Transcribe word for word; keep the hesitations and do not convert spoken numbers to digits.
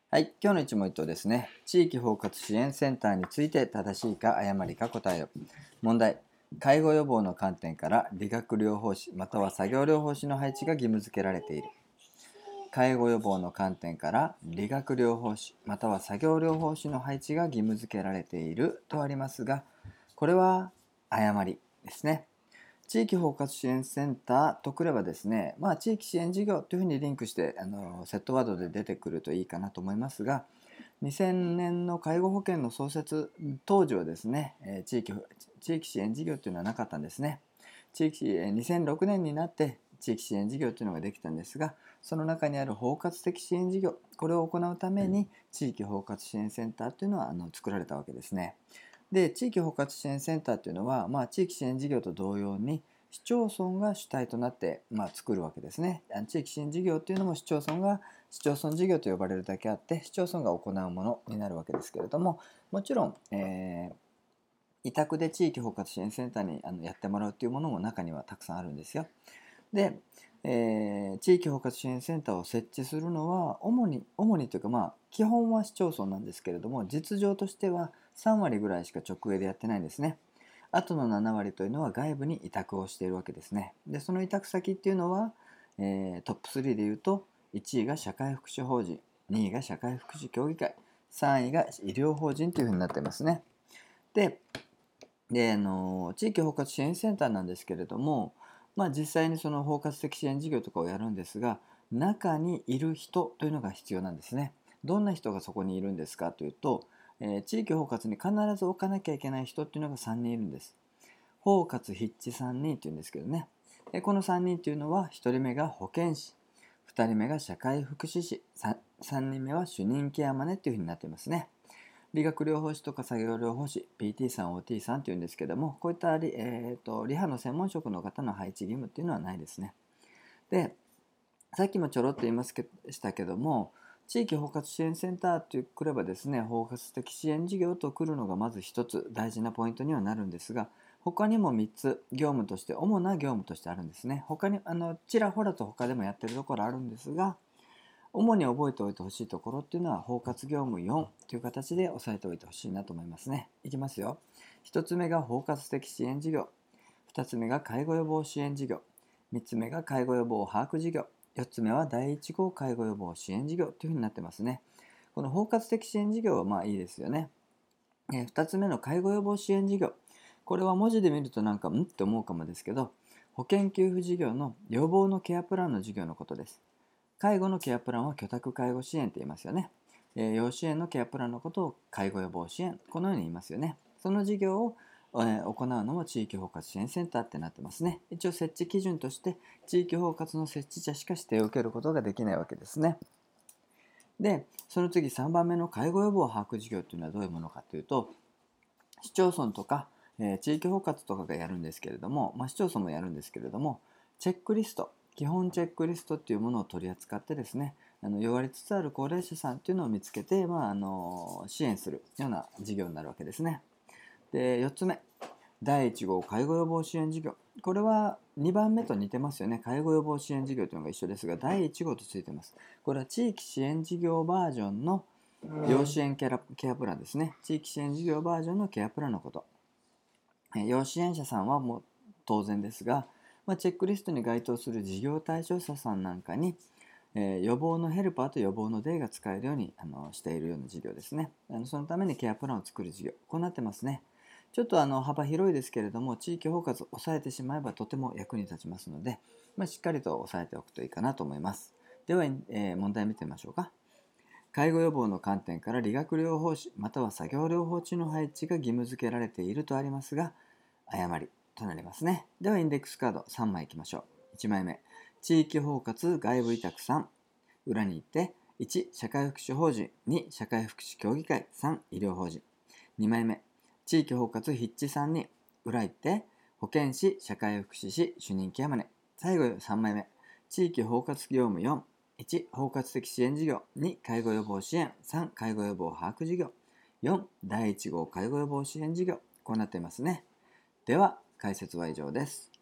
はい、今日の一問一答ですね。地域包括支援センターについて正しいか誤りか答えよ。問題。介護予防の観点から理学療法士または作業療法士の配置が義務付けられている。介護予防の観点から理学療法士または作業療法士の配置が義務付けられているとありますが、これは誤りですね。地域包括支援センターとくればですね、まあ、地域支援事業というふうにリンクしてあのセットワードで出てくるといいかなと思いますが、にせんねんの介護保険の創設当時はですね、地域、地域支援事業というのはなかったんですね。地域にせんろくねんになって地域支援事業というのができたんですが、その中にある包括的支援事業、これを行うために地域包括支援センターというのはあの作られたわけですね。で、地域包括支援センターというのは、まあ、地域支援事業と同様に市町村が主体となって、まあ、作るわけですね。地域支援事業というのも市町村が市町村事業と呼ばれるだけあって市町村が行うものになるわけですけれども、もちろん、えー、委託で地域包括支援センターにあのやってもらうというものも中にはたくさんあるんですよ。で、えー、地域包括支援センターを設置するのは主に主にというか、まあ基本は市町村なんですけれども、実情としてはさんわりぐらいしか直営でやってないんですね。あとのななわりというのは外部に委託をしているわけですね。で、その委託先っていうのは、えー、トップスリーでいうといちいが社会福祉法人、にいが社会福祉協議会、さんいが医療法人というふうになっていますね。で、であの地域包括支援センターなんですけれども、まあ、実際にその包括的支援事業とかをやるんですが、中にいる人というのが必要なんですね。どんな人がそこにいるんですかというと、えー、地域包括に必ず置かなきゃいけない人っていうのがさんにんいるんです。包括筆致さんにんっていうんですけどね。でこのさんにんというのは、ひとりめが保健師、ふたりめが社会福祉士、さんにんめは主任ケアマネっていうふうになっていますね。理学療法士とか作業療法士、ピーティー さん、オーティー さんというんですけども、こういったリ,、えー、とリハの専門職の方の配置義務っていうのはないですね。で、さっきもちょろっと言いましたけども、地域包括支援センターとくればですね、包括的支援事業とくるのがまず一つ大事なポイントにはなるんですが、他にもみっつ業務として、主な業務としてあるんですね。他にあのちらほらと他でもやってるところあるんですが、主に覚えておいてほしいところっていうのは包括業務よんという形で押さえておいてほしいなと思いますね。いきますよ。ひとつめが包括的支援事業、ふたつめが介護予防支援事業、みっつめが介護予防把握事業、よっつめはだいいち号介護予防支援事業というふうになってますね。この包括的支援事業はまあいいですよね。えふたつめの介護予防支援事業、これは文字で見るとなんかんって思うかもですけど、保険給付事業の予防のケアプランの事業のことです。介護のケアプランは居宅介護支援と言いますよね。えー、養子縁のケアプランのことを介護予防支援、このように言いますよね。その事業を、えー、行うのも地域包括支援センターってなってますね。一応設置基準として地域包括の設置者しか指定を受けることができないわけですね。で、その次さんばんめの介護予防把握事業というのはどういうものかというと、市町村とか、えー、地域包括とかがやるんですけれども、まあ、市町村もやるんですけれども、チェックリスト、基本チェックリストっていうものを取り扱ってですね、あの弱りつつある高齢者さんっていうのを見つけて、まあ、あの支援するような事業になるわけですね。で、よっつめ、だいいち号介護予防支援事業。これはにばんめと似てますよね。介護予防支援事業というのが一緒ですが、だいいち号とついてます。これは地域支援事業バージョンの養子縁ケアケアプランですね。地域支援事業バージョンのケアプランのこと。養子縁者さんはもう当然ですが、まあ、チェックリストに該当する事業対象者さんなんかに、えー、予防のヘルパーと予防のデーが使えるようにあのしているような事業ですね。あのそのためにケアプランを作る事業、こうなってますね。ちょっとあの幅広いですけれども、地域包括を抑えてしまえばとても役に立ちますので、まあ、しっかりと押さえておくといいかなと思います。では、えー、問題見てみましょうか。介護予防の観点から理学療法士または作業療法士の配置が義務付けられているとありますが、誤りとなりますね。ではインデックスカードさんまいいきましょう。いちまいめ、地域包括外部委託さん、裏に行っていち社会福祉法人、に社会福祉協議会、さん医療法人。にまいめ、地域包括筆致さんにん、裏行って保健師、社会福祉士、主任ケアマネ。最後さんまいめ、地域包括業務よん、いち包括的支援事業、に介護予防支援、さん介護予防把握事業、よんだいいち号介護予防支援事業、こうなっていますね。では解説は以上です。